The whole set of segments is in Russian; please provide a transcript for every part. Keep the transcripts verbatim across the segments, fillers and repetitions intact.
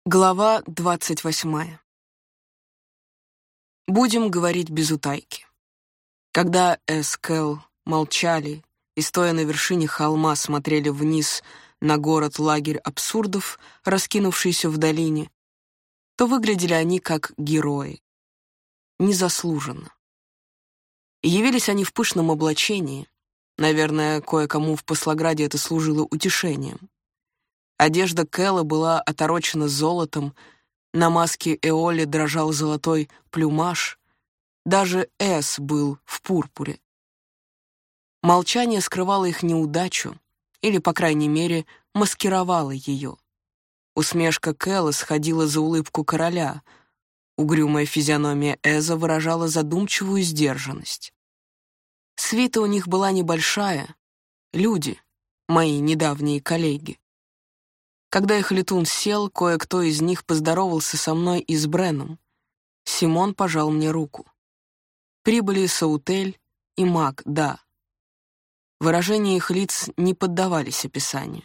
Глава двадцать восьмая. Будем говорить без утайки. Когда Эс Кэл молчали и, стоя на вершине холма, смотрели вниз на город-лагерь абсурдов, раскинувшийся в долине, то выглядели они как герои. Незаслуженно. И явились они в пышном облачении. Наверное, кое-кому в Послограде это служило утешением. Одежда Кэла была оторочена золотом, на маске Эоли дрожал золотой плюмаж, даже Эс был в пурпуре. Молчание скрывало их неудачу, или, по крайней мере, маскировало ее. Усмешка Кэла сходила за улыбку короля, угрюмая физиономия Эза выражала задумчивую сдержанность. Свита у них была небольшая, люди, мои недавние коллеги. Когда их летун сел, кое-кто из них поздоровался со мной и с Бреном. Симон пожал мне руку. Прибыли Саутель и Мак, да. Выражения их лиц не поддавались описанию.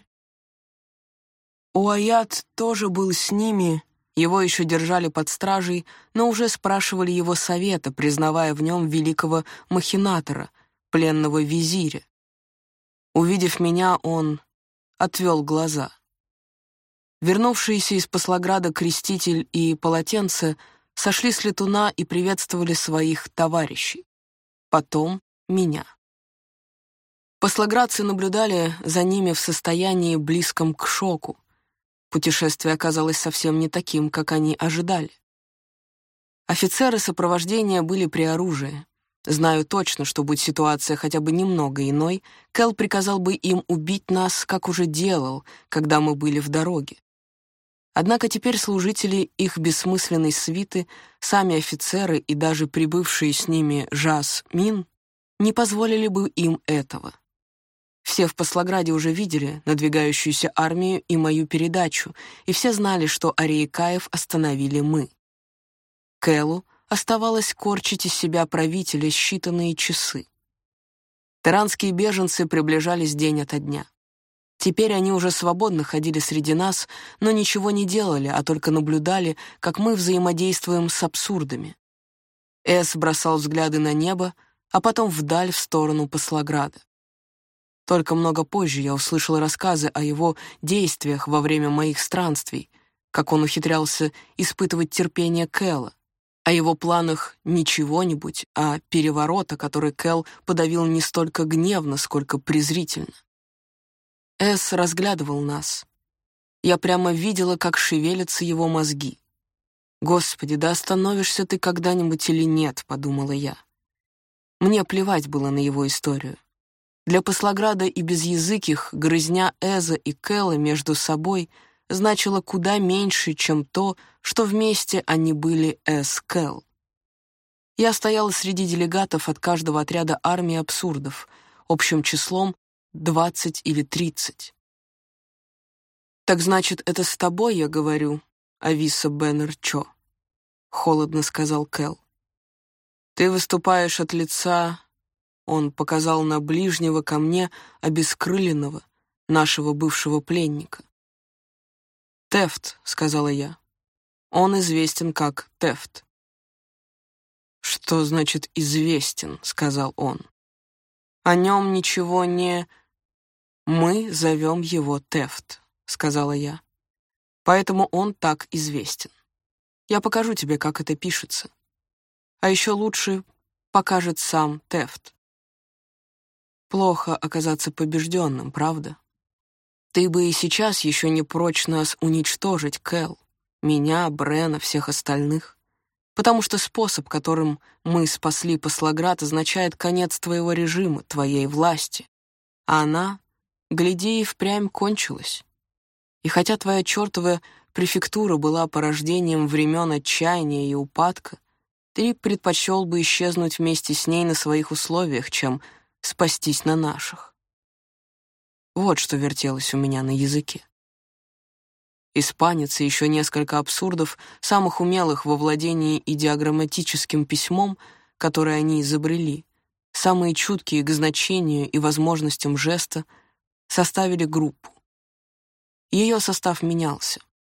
Уайят тоже был с ними, его еще держали под стражей, но уже спрашивали его совета, признавая в нем великого махинатора, пленного визиря. Увидев меня, он отвел глаза. Вернувшиеся из Послограда креститель и полотенце сошли с летуна и приветствовали своих товарищей. Потом меня. Послоградцы наблюдали за ними в состоянии, близком к шоку. Путешествие оказалось совсем не таким, как они ожидали. Офицеры сопровождения были при оружии. Знаю точно, что, будь ситуация хотя бы немного иной, Кэл приказал бы им убить нас, как уже делал, когда мы были в дороге. Однако теперь служители их бессмысленной свиты, сами офицеры и даже прибывшие с ними Жас Мин не позволили бы им этого. Все в Послограде уже видели надвигающуюся армию и мою передачу, и все знали, что Ариекаев остановили мы. Кэлу оставалось корчить из себя правителя считанные часы. Таранские беженцы приближались день ото дня. Теперь они уже свободно ходили среди нас, но ничего не делали, а только наблюдали, как мы взаимодействуем с абсурдами. Эс бросал взгляды на небо, а потом вдаль в сторону Послограда. Только много позже я услышал рассказы о его действиях во время моих странствий, как он ухитрялся испытывать терпение Кэла, о его планах не чего-нибудь, а переворота, который Кэл подавил не столько гневно, сколько презрительно. Эс разглядывал нас. Я прямо видела, как шевелятся его мозги. «Господи, да остановишься ты когда-нибудь или нет?» — подумала я. Мне плевать было на его историю. Для Послограда и безязыких грызня Эза и Кэла между собой значила куда меньше, чем то, что вместе они были Эс-Кэл. Я стояла среди делегатов от каждого отряда армии абсурдов, общим числом двадцать или тридцать. «Так значит, это с тобой я говорю, Ависа Беннер-Чо», — холодно сказал Кэл. «Ты выступаешь от лица...» Он показал на ближнего ко мне обескрыленного, нашего бывшего пленника. «Тефт», — сказала я. «Он известен как Тефт». «Что значит «известен», — сказал он. «О нем ничего не...» «Мы зовем его Тефт», — сказала я. «Поэтому он так известен. Я покажу тебе, как это пишется. А еще лучше покажет сам Тефт. Плохо оказаться побежденным, правда? Ты бы и сейчас еще не прочь нас уничтожить, Кэл, меня, Брена, всех остальных, потому что способ, которым мы спасли Послоград, означает конец твоего режима, твоей власти, а она, гляди, и впрямь кончилась. И хотя твоя чертова префектура была порождением времен отчаяния и упадка, ты предпочел бы исчезнуть вместе с ней на своих условиях, чем спастись на наших. Вот что вертелось у меня на языке. Испанец и еще несколько абсурдов, самых умелых во владении идиограмматическим письмом, которое они изобрели, самые чуткие к значению и возможностям жеста, составили группу. Ее состав менялся.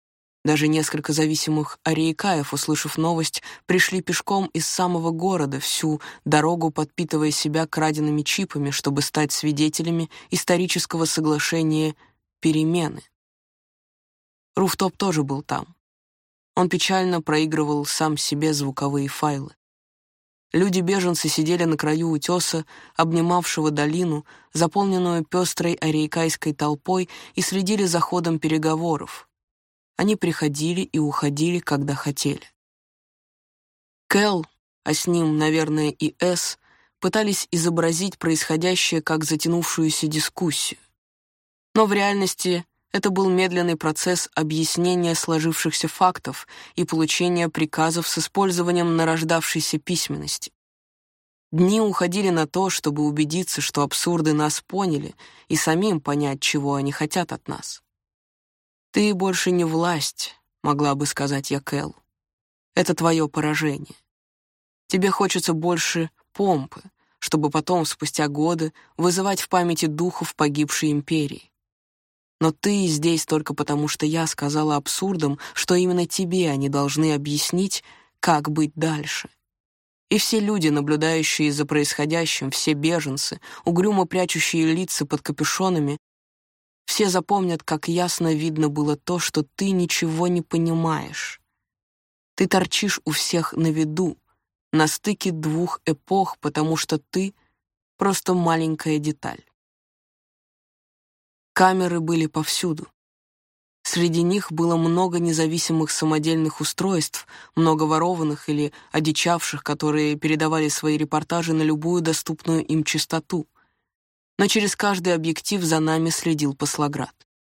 Даже несколько зависимых арейкаев, услышав новость, пришли пешком из самого города, всю дорогу подпитывая себя краденными чипами, чтобы стать свидетелями исторического соглашения перемены. Руфтоп тоже был там. Он печально проигрывал сам себе звуковые файлы. Люди-беженцы сидели на краю утеса, обнимавшего долину, заполненную пестрой арейкайской толпой, и следили за ходом переговоров. Они приходили и уходили, когда хотели. Кэл, а с ним, наверное, и Эс, пытались изобразить происходящее как затянувшуюся дискуссию. Но в реальности это был медленный процесс объяснения сложившихся фактов и получения приказов с использованием нарождавшейся письменности. Дни уходили на то, чтобы убедиться, что абсурды нас поняли, и самим понять, чего они хотят от нас. «Ты больше не власть», — могла бы сказать я Кэл. «Это твое поражение. Тебе хочется больше помпы, чтобы потом, спустя годы, вызывать в памяти духов погибшей империи. Но ты здесь только потому, что я сказала абсурдам, что именно тебе они должны объяснить, как быть дальше. И все люди, наблюдающие за происходящим, все беженцы, угрюмо прячущие лица под капюшонами, все запомнят, как ясно видно было то, что ты ничего не понимаешь. Ты торчишь у всех на виду, на стыке двух эпох, потому что ты просто маленькая деталь. Камеры были повсюду. Среди них было много независимых самодельных устройств, много ворованных или одичавших, которые передавали свои репортажи на любую доступную им частоту. Но через каждый объектив за нами следил Послоград.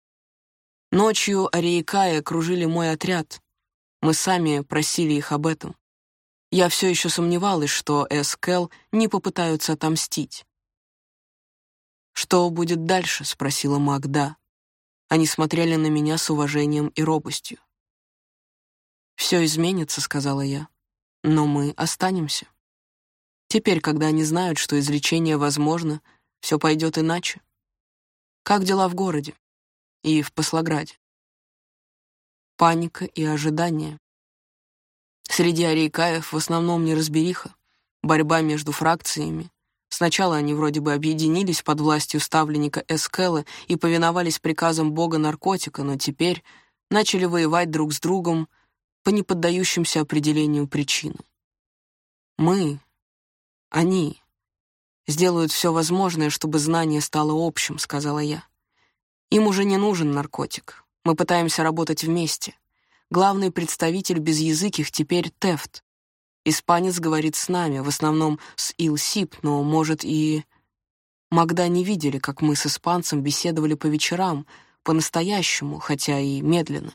Ночью арейкаи окружили мой отряд. Мы сами просили их об этом. Я все еще сомневалась, что Эс Кэл не попытаются отомстить. «Что будет дальше?» — спросила Магда. Они смотрели на меня с уважением и робостью. «Все изменится», — сказала я, — «но мы останемся. Теперь, когда они знают, что излечение возможно, все пойдет иначе. Как дела в городе и в Послограде?» Паника и ожидание. Среди арейкаев в основном неразбериха, борьба между фракциями. Сначала они вроде бы объединились под властью ставленника Эс Кэла и повиновались приказам бога-наркотика, но теперь начали воевать друг с другом по неподдающимся определению причинам. Мы, они, сделают все возможное, чтобы знание стало общим, сказала я. Им уже не нужен наркотик. Мы пытаемся работать вместе. Главный представитель безязыких теперь Тефт. Испанец говорит с нами, в основном с Ил-Сип, но, может, и... Магда не видели, как мы с испанцем беседовали по вечерам, по-настоящему, хотя и медленно.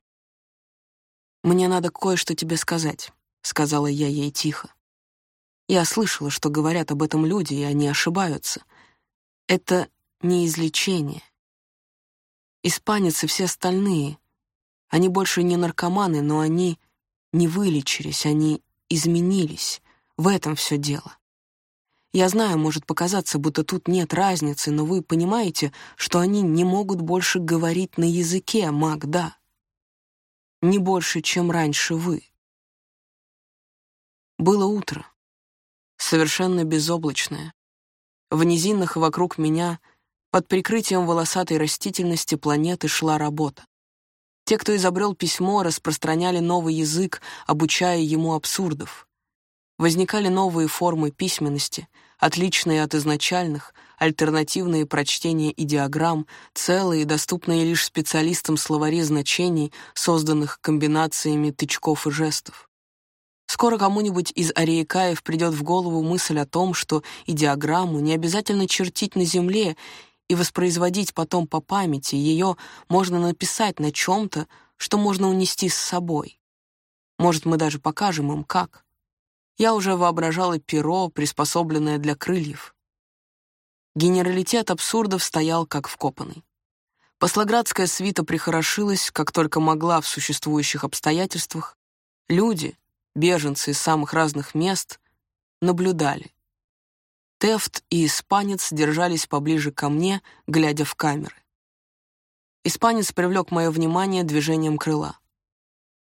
«Мне надо кое-что тебе сказать», — сказала я ей тихо. Я слышала, что говорят об этом люди, и они ошибаются. Это не излечение. Испанец и все остальные, они больше не наркоманы, но они не вылечились, они изменились. В этом все дело. Я знаю, может показаться, будто тут нет разницы, но вы понимаете, что они не могут больше говорить на языке, Магда. Не больше, чем раньше вы. Было утро, совершенно безоблачное. В низинах вокруг меня, под прикрытием волосатой растительности планеты, шла работа. Те, кто изобрел письмо, распространяли новый язык, обучая ему абсурдов. Возникали новые формы письменности, отличные от изначальных, альтернативные прочтения идеограмм, целые, доступные лишь специалистам словари значений, созданных комбинациями тычков и жестов. Скоро кому-нибудь из арейкаев придет в голову мысль о том, что идеограмму не обязательно чертить на земле и воспроизводить потом по памяти, ее можно написать на чем-то, что можно унести с собой. Может, мы даже покажем им, как. Я уже воображала перо, приспособленное для крыльев. Генералитет абсурдов стоял как вкопанный. Послоградская свита прихорошилась, как только могла в существующих обстоятельствах. Люди, беженцы из самых разных мест, наблюдали. Тефт и испанец держались поближе ко мне, глядя в камеры. Испанец привлек мое внимание движением крыла.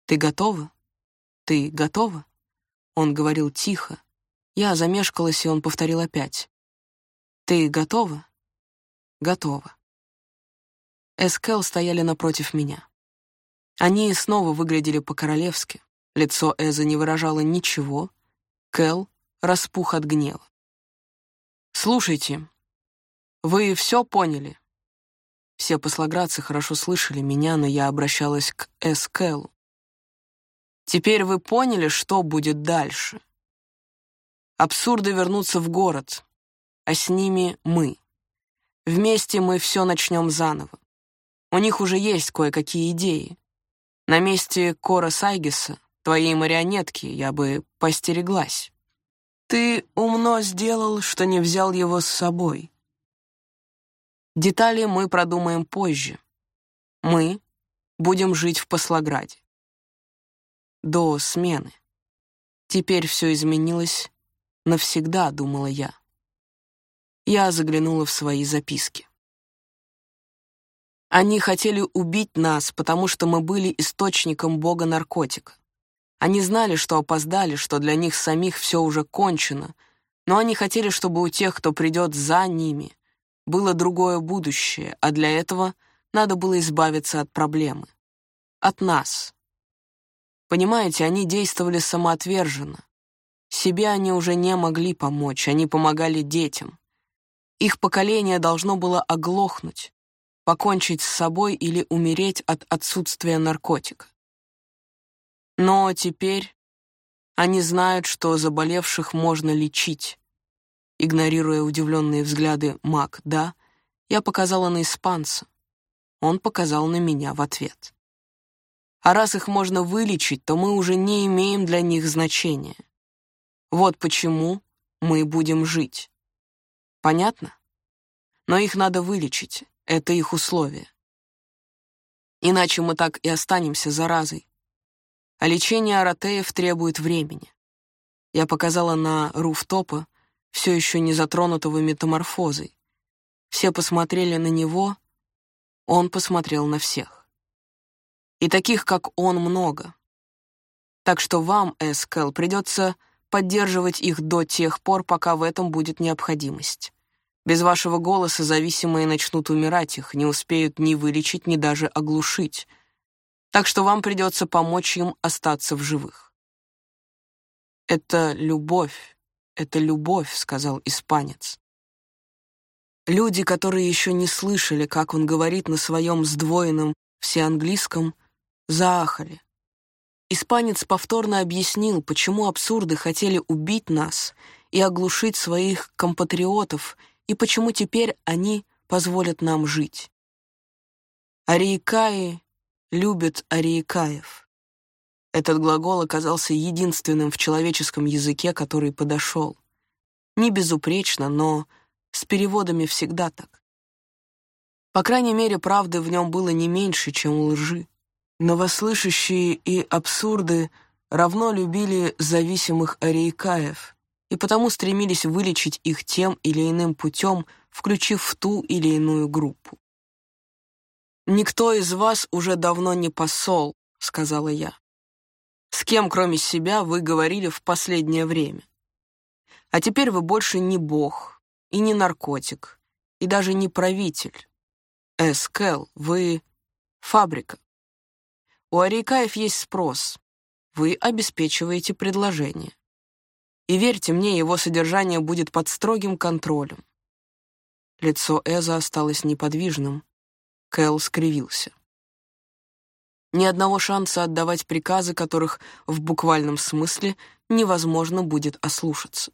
«Ты готова? Ты готова?» Он говорил тихо. Я замешкалась, и он повторил опять. «Ты готова?» «Готова». Эскел стояли напротив меня. Они снова выглядели по-королевски. Лицо Эза не выражало ничего. Кэл распух от гнева. «Слушайте, вы все поняли?» Все послоградцы хорошо слышали меня, но я обращалась к Эскелу. «Теперь вы поняли, что будет дальше? Абсурды вернутся в город, а с ними мы. Вместе мы все начнем заново. У них уже есть кое-какие идеи. На месте Кора Сайгиса, твоей марионетки, я бы постереглась. Ты умно сделал, что не взял его с собой. Детали мы продумаем позже. Мы будем жить в Послограде. До смены. Теперь все изменилось навсегда, думала я. Я заглянула в свои записки. Они хотели убить нас, потому что мы были источником бога наркотика. Они знали, что опоздали, что для них самих все уже кончено, но они хотели, чтобы у тех, кто придет за ними, было другое будущее, а для этого надо было избавиться от проблемы. От нас. Понимаете, они действовали самоотверженно. Себе они уже не могли помочь, они помогали детям. Их поколение должно было оглохнуть, покончить с собой или умереть от отсутствия наркотика. Но теперь они знают, что заболевших можно лечить. Игнорируя удивленные взгляды Мак, да, я показала на испанца. Он показал на меня в ответ. А раз их можно вылечить, то мы уже не имеем для них значения. Вот почему мы будем жить. Понятно? Но их надо вылечить. Это их условие. Иначе мы так и останемся заразой. А лечение аратеев требует времени. Я показала на руфтопа, все еще не затронутого метаморфозой. Все посмотрели на него, он посмотрел на всех. И таких, как он, много. Так что вам, Эскел, придется поддерживать их до тех пор, пока в этом будет необходимость. Без вашего голоса зависимые начнут умирать, их не успеют ни вылечить, ни даже оглушить. Так что вам придется помочь им остаться в живых. «Это любовь, это любовь», — сказал испанец. Люди, которые еще не слышали, как он говорит на своем сдвоенном всеанглийском, заахали. Испанец повторно объяснил, почему абсурды хотели убить нас и оглушить своих компатриотов, и почему теперь они позволят нам жить. Ариекаи любят ариекаев. Этот глагол оказался единственным в человеческом языке, который подошел. Не безупречно, но с переводами всегда так. По крайней мере, правды в нем было не меньше, чем лжи. Новослышащие и абсурды равно любили зависимых ариекаев и потому стремились вылечить их тем или иным путем, включив в ту или иную группу. «Никто из вас уже давно не посол», — сказала я. «С кем, кроме себя, вы говорили в последнее время? А теперь вы больше не бог, и не наркотик, и даже не правитель. Эскел, вы фабрика. У ариекаев есть спрос. Вы обеспечиваете предложение. И верьте мне, его содержание будет под строгим контролем». Лицо Эза осталось неподвижным. Кэл скривился. Ни одного шанса отдавать приказы, которых в буквальном смысле невозможно будет ослушаться.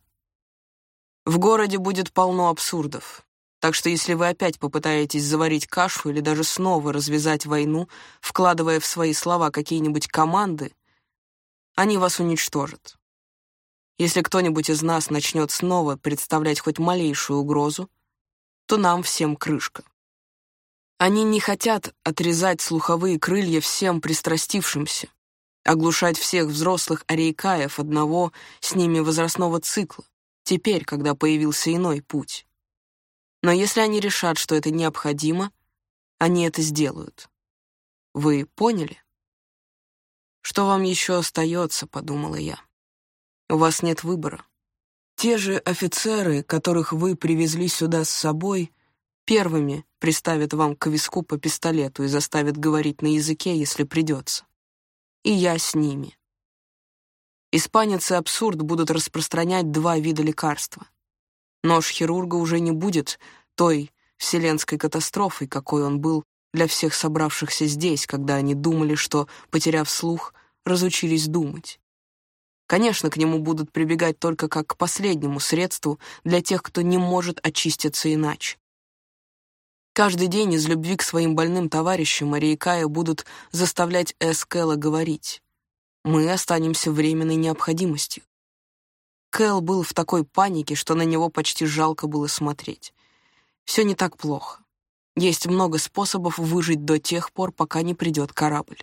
В городе будет полно абсурдов. Так что если вы опять попытаетесь заварить кашу или даже снова развязать войну, вкладывая в свои слова какие-нибудь команды, они вас уничтожат. Если кто-нибудь из нас начнет снова представлять хоть малейшую угрозу, то нам всем крышка. Они не хотят отрезать слуховые крылья всем пристрастившимся, оглушать всех взрослых ариекаев одного с ними возрастного цикла, теперь, когда появился иной путь. Но если они решат, что это необходимо, они это сделают. Вы поняли? «Что вам еще остается?» — подумала я. «У вас нет выбора. Те же офицеры, которых вы привезли сюда с собой, первыми приставят вам к виску по пистолету и заставят говорить на языке, если придется. И я с ними. Испанец и абсурд будут распространять два вида лекарства. Нож хирурга уже не будет той вселенской катастрофой, какой он был для всех собравшихся здесь, когда они думали, что, потеряв слух, разучились думать. Конечно, к нему будут прибегать только как к последнему средству для тех, кто не может очиститься иначе. Каждый день из любви к своим больным товарищам Мари и Кая будут заставлять Эс Кэла говорить. Мы останемся временной необходимостью. Кэл был в такой панике, что на него почти жалко было смотреть. Все не так плохо. Есть много способов выжить до тех пор, пока не придет корабль.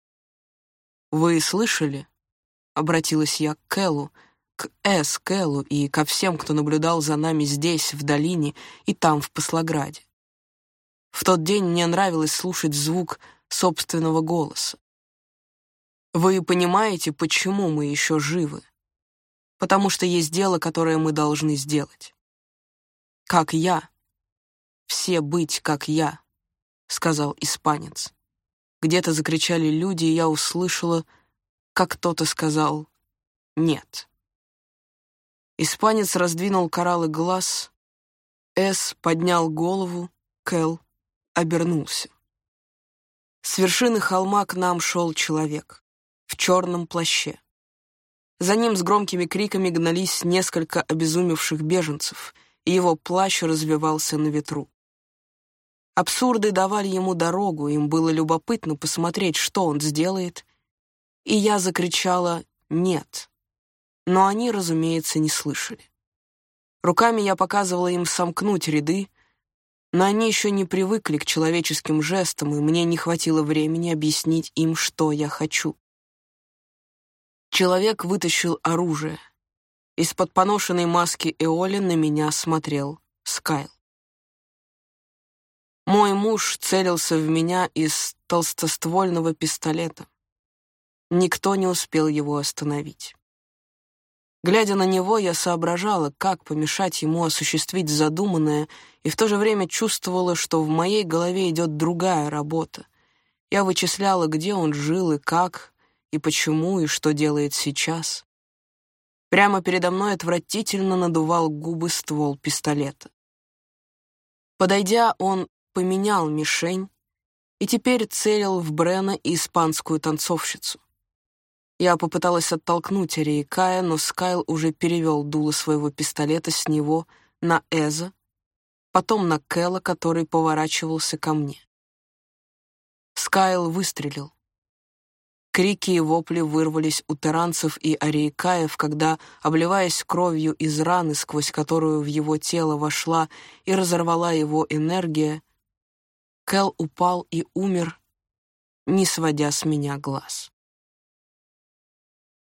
«Вы слышали?» — обратилась я к Кэлу, к Эс Кэлу и ко всем, кто наблюдал за нами здесь, в долине, и там, в Послограде. В тот день мне нравилось слушать звук собственного голоса. Вы понимаете, почему мы еще живы? Потому что есть дело, которое мы должны сделать. Как я. Все быть, как я, сказал испанец. Где-то закричали люди, и я услышала, как кто-то сказал «нет». Испанец раздвинул кораллы глаз, Эс поднял голову, Кэл обернулся. С вершины холма к нам шел человек в черном плаще. За ним с громкими криками гнались несколько обезумевших беженцев, и его плащ развевался на ветру. Абсурды давали ему дорогу, им было любопытно посмотреть, что он сделает, и я закричала «нет», но они, разумеется, не слышали. Руками я показывала им сомкнуть ряды, но они еще не привыкли к человеческим жестам, и мне не хватило времени объяснить им, что я хочу. Человек вытащил оружие. Из-под поношенной маски Эоли на меня смотрел Скайл. Мой муж целился в меня из толстоствольного пистолета. Никто не успел его остановить. Глядя на него, я соображала, как помешать ему осуществить задуманное, и в то же время чувствовала, что в моей голове идет другая работа. Я вычисляла, где он жил и как, и почему, и что делает сейчас. Прямо передо мной отвратительно надувал губы ствол пистолета. Подойдя, он поменял мишень и теперь целил в Брена и испанскую танцовщицу. Я попыталась оттолкнуть Ари и Кая, но Скайл уже перевел дуло своего пистолета с него на Эза, потом на Кэла, который поворачивался ко мне. Скайл выстрелил. Крики и вопли вырвались у теранцев и ариекаев, когда, обливаясь кровью из раны, сквозь которую в его тело вошла и разорвала его энергия, Кэл упал и умер, не сводя с меня глаз.